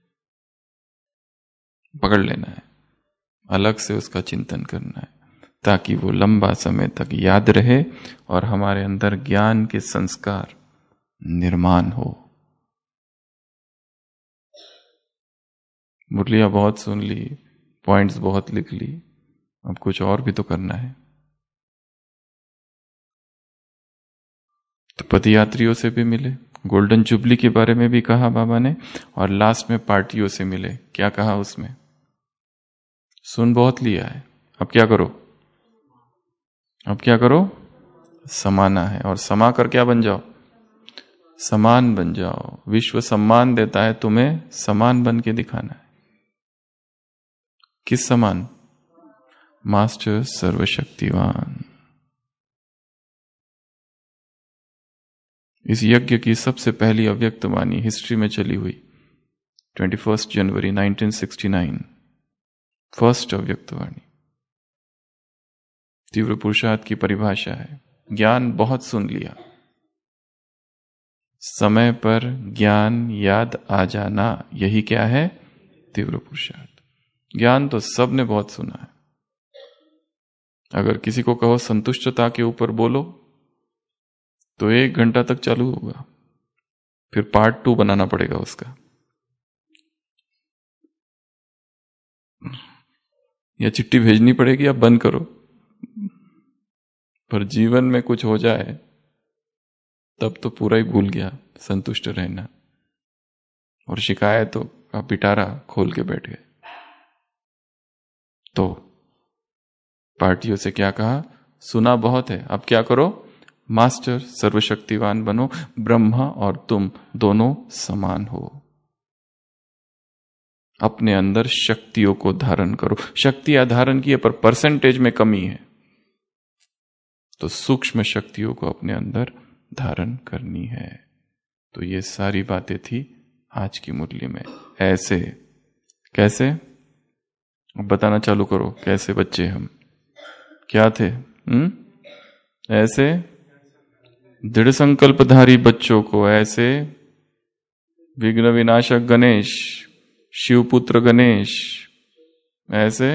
पकड़ लेना है, अलग से उसका चिंतन करना है, ताकि वो लंबा समय तक याद रहे और हमारे अंदर ज्ञान के संस्कार निर्माण हो। मुरलियां बहुत सुन ली, पॉइंट्स बहुत लिख ली, अब कुछ और भी तो करना है। तो पदयात्रियों से भी मिले, गोल्डन जुबली के बारे में भी कहा बाबा ने, और लास्ट में पार्टियों से मिले। क्या कहा उसमें? सुन बहुत लिया है, अब क्या करो? अब क्या करो? समाना है। और समा कर क्या बन जाओ? समान बन जाओ। विश्व सम्मान देता है, तुम्हें समान बन के दिखाना है। किस समान? मास्टर सर्वशक्तिवान। इस यज्ञ की सबसे पहली अव्यक्त वाणी हिस्ट्री में चली हुई इक्कीस जनवरी नाइनटीन सिक्सटी नाइन, फर्स्ट अव्यक्त वाणी। तीव्र पुरुषार्थ की परिभाषा है, ज्ञान बहुत सुन लिया, समय पर ज्ञान याद आ जाना, यही क्या है? तीव्र पुरुषार्थ। ज्ञान तो सबने बहुत सुना है। अगर किसी को कहो संतुष्टता के ऊपर बोलो तो एक घंटा तक चालू होगा, फिर पार्ट टू बनाना पड़ेगा उसका, या चिट्ठी भेजनी पड़ेगी, अब बंद करो। पर जीवन में कुछ हो जाए तब तो पूरा ही भूल गया संतुष्ट रहना, और शिकायतों का पिटारा खोल के बैठ गए। तो पार्टियों से क्या कहा? सुना बहुत है, अब क्या करो? मास्टर सर्वशक्तिवान बनो, ब्रह्मा और तुम दोनों समान हो। अपने अंदर शक्तियों को धारण करो। शक्तियां धारण की है पर परसेंटेज में कमी है, तो सूक्ष्म शक्तियों को अपने अंदर धारण करनी है। तो ये सारी बातें थी आज की मुरली में। ऐसे कैसे, अब बताना चालू करो, कैसे बच्चे हम क्या थे? हम्म ऐसे दृढ़ संकल्पधारी बच्चों को, ऐसे विघ्न विनाशक गणेश, शिवपुत्र गणेश, ऐसे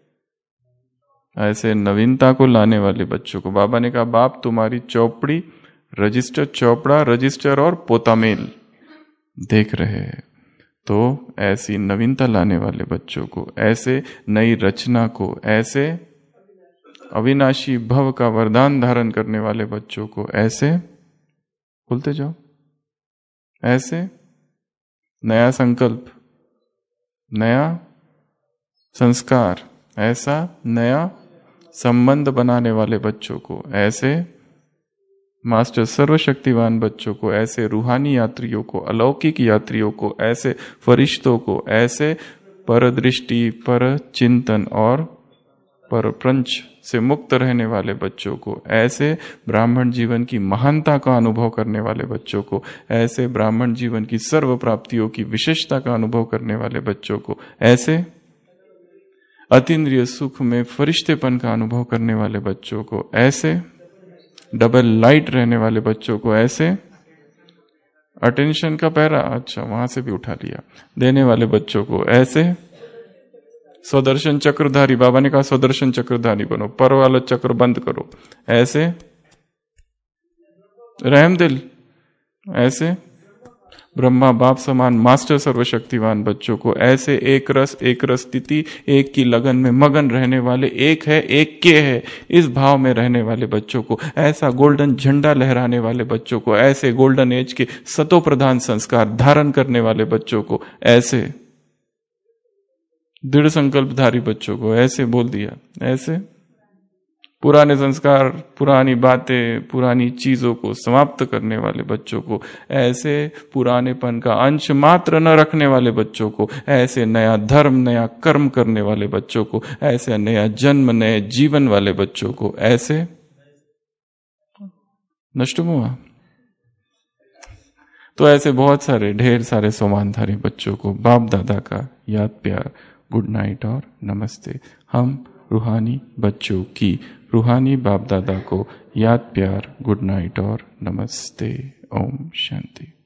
ऐसे नवीनता को लाने वाले बच्चों को। बाबा ने कहा बाप तुम्हारी चौपड़ी रजिस्टर, चौपड़ा रजिस्टर और पोतामेल देख रहे हैं, तो ऐसी नवीनता लाने वाले बच्चों को, ऐसे नई रचना को, ऐसे अविनाशी भव का वरदान धारण करने वाले बच्चों को, ऐसे बोलते जाओ, ऐसे नया संकल्प, नया संस्कार, ऐसा नया संबंध बनाने वाले बच्चों को, ऐसे मास्टर सर्वशक्तिवान बच्चों को, ऐसे रूहानी यात्रियों को, अलौकिक यात्रियों को, ऐसे फरिश्तों को, ऐसे पर दृष्टि, पर चिंतन और पर प्रंच से मुक्त रहने वाले बच्चों को, ऐसे ब्राह्मण जीवन की महानता का अनुभव करने वाले बच्चों को, ऐसे ब्राह्मण जीवन की सर्व प्राप्तियों की विशेषता का अनुभव करने वाले बच्चों को, ऐसे अतीन्द्रिय सुख में फरिश्तेपन का अनुभव करने वाले बच्चों को, ऐसे डबल लाइट रहने वाले बच्चों को, ऐसे अटेंशन का पैरा, अच्छा वहां से भी उठा लिया, देने वाले बच्चों को, ऐसे स्वदर्शन चक्रधारी, बाबा ने कहा स्वदर्शन चक्रधारी बनो, पर वाला चक्र बंद करो, ऐसे रहमदिल, ऐसे ब्रह्मा बाप समान मास्टर सर्वशक्तिवान बच्चों को, ऐसे एक रस एक रस स्थिति, एक की लगन में मगन रहने वाले, एक है एक के है इस भाव में रहने वाले बच्चों को, ऐसा गोल्डन झंडा लहराने वाले बच्चों को, ऐसे गोल्डन एज के सतो प्रधान संस्कार धारण करने वाले बच्चों को, ऐसे दृढ़ संकल्पधारी बच्चों को, ऐसे बोल दिया, ऐसे पुराने संस्कार, पुरानी बातें, पुरानी चीजों को समाप्त करने वाले बच्चों को, ऐसे पुरानेपन का अंश मात्र न रखने वाले बच्चों को, ऐसे नया धर्म नया कर्म करने वाले बच्चों को, ऐसे नया जन्म नए जीवन वाले बच्चों को, ऐसे नष्ट हुआ। तो ऐसे बहुत सारे ढेर सारे सोमानधारी बच्चों को बाप दादा का याद प्यार, गुड नाइट और नमस्ते। हम रूहानी बच्चों की रूहानी बाप दादा को याद प्यार, गुड नाइट और नमस्ते। ओम शांति।